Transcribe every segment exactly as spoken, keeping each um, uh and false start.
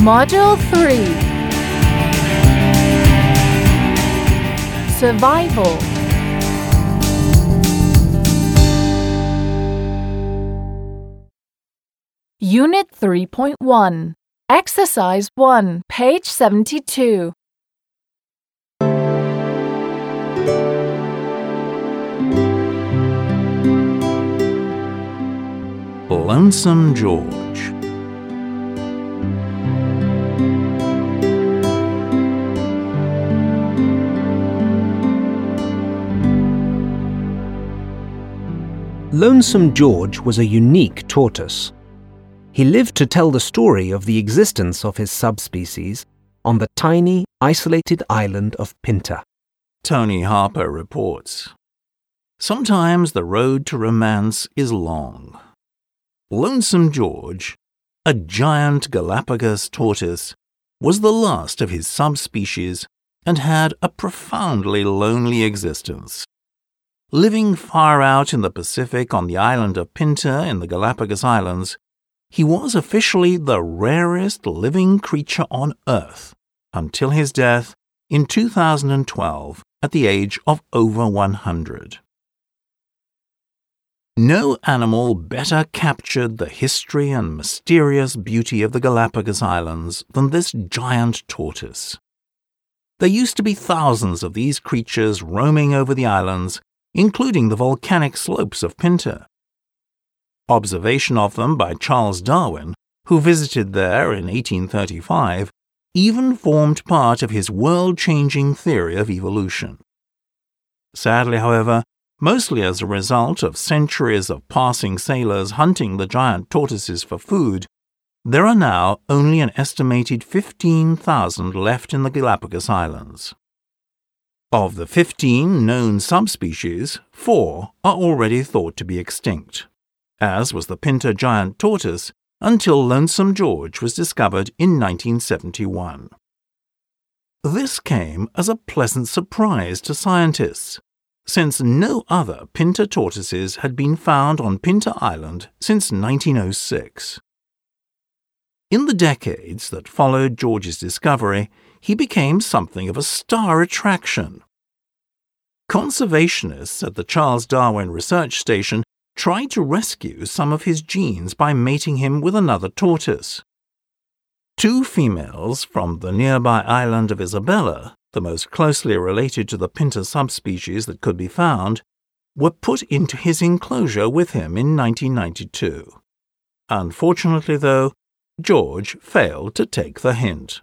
Module three. Survival. Unit three point one. Exercise one, page seventy-two. Lonesome George. Lonesome George was a unique tortoise. He lived to tell the story of the existence of his subspecies on the tiny, isolated island of Pinta. Tony Harper reports. Sometimes the road to romance is long. Lonesome George, a giant Galapagos tortoise, was the last of his subspecies and had a profoundly lonely existence. Living far out in the Pacific on the island of Pinta in the Galapagos Islands, he was officially the rarest living creature on Earth until his death in two thousand twelve at the age of over one hundred. No animal better captured the history and mysterious beauty of the Galapagos Islands than this giant tortoise. There used to be thousands of these creatures roaming over the islands, including the volcanic slopes of Pinta. Observation of them by Charles Darwin, who visited there in eighteen thirty-five, even formed part of his world-changing theory of evolution. Sadly, however, mostly as a result of centuries of passing sailors hunting the giant tortoises for food, there are now only an estimated fifteen thousand left in the Galapagos Islands. Of the fifteen known subspecies, four are already thought to be extinct, as was the Pinta giant tortoise until Lonesome George was discovered in nineteen seventy-one. This came as a pleasant surprise to scientists, since no other Pinta tortoises had been found on Pinta Island since nineteen oh six. In the decades that followed George's discovery, he became something of a star attraction. Conservationists at the Charles Darwin Research Station tried to rescue some of his genes by mating him with another tortoise. Two females from the nearby island of Isabella, the most closely related to the Pinta subspecies that could be found, were put into his enclosure with him in nineteen ninety-two. Unfortunately, though, George failed to take the hint.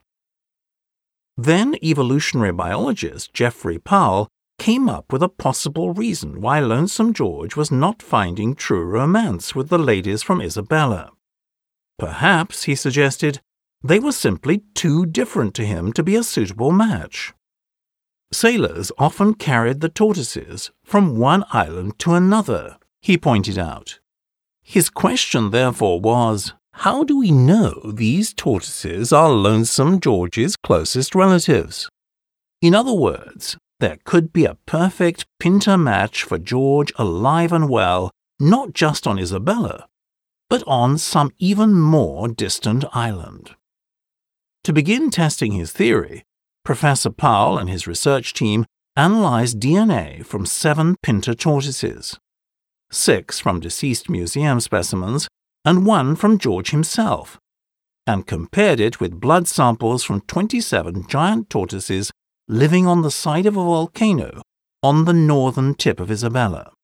Then evolutionary biologist Jeffrey Powell came up with a possible reason why Lonesome George was not finding true romance with the ladies from Isabella. Perhaps, he suggested, they were simply too different to him to be a suitable match. Sailors often carried the tortoises from one island to another, he pointed out. His question, therefore, was, how do we know these tortoises are Lonesome George's closest relatives? In other words, there could be a perfect Pinta match for George alive and well, not just on Isabella, but on some even more distant island. To begin testing his theory, Professor Powell and his research team analyzed D N A from seven Pinta tortoises, six from deceased museum specimens and one from George himself, and compared it with blood samples from twenty-seven giant tortoises living on the side of a volcano on the northern tip of Isabella.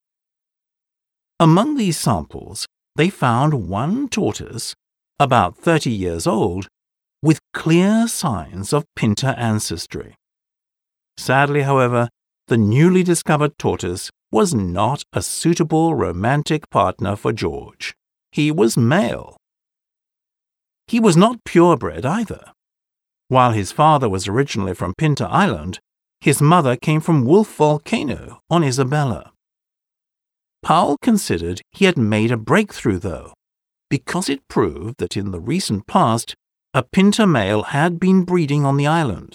Among these samples, they found one tortoise, about thirty years old, with clear signs of Pinta ancestry. Sadly, however, the newly discovered tortoise was not a suitable romantic partner for George. He was male. He was not purebred either. While his father was originally from Pinta Island, his mother came from Wolf Volcano on Isabella. Powell considered he had made a breakthrough, though, because it proved that in the recent past, a Pinta male had been breeding on the island.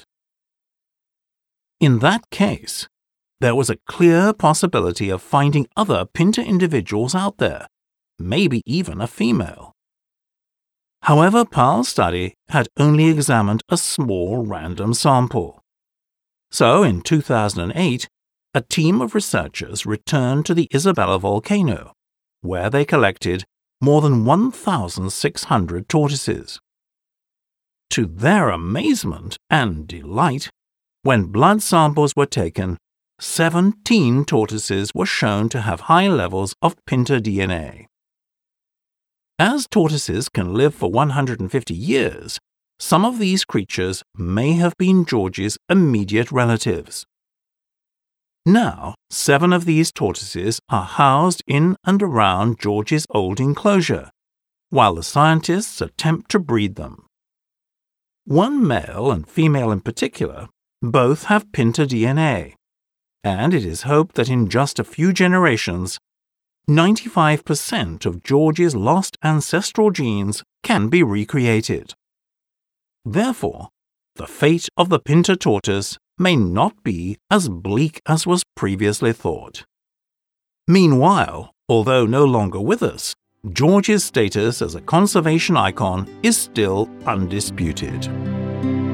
In that case, there was a clear possibility of finding other Pinta individuals out there, maybe even a female. However, Parr's study had only examined a small random sample. So, in two thousand eight, a team of researchers returned to the Isabella volcano, where they collected more than one thousand six hundred tortoises. To their amazement and delight, when blood samples were taken, seventeen tortoises were shown to have high levels of Pinta D N A. As tortoises can live for one hundred fifty years, some of these creatures may have been George's immediate relatives. Now, seven of these tortoises are housed in and around George's old enclosure, while the scientists attempt to breed them. One male and female in particular both have Pinta D N A, and it is hoped that in just a few generations, ninety-five percent of George's lost ancestral genes can be recreated. Therefore, the fate of the Pinta tortoise may not be as bleak as was previously thought. Meanwhile, although no longer with us, George's status as a conservation icon is still undisputed.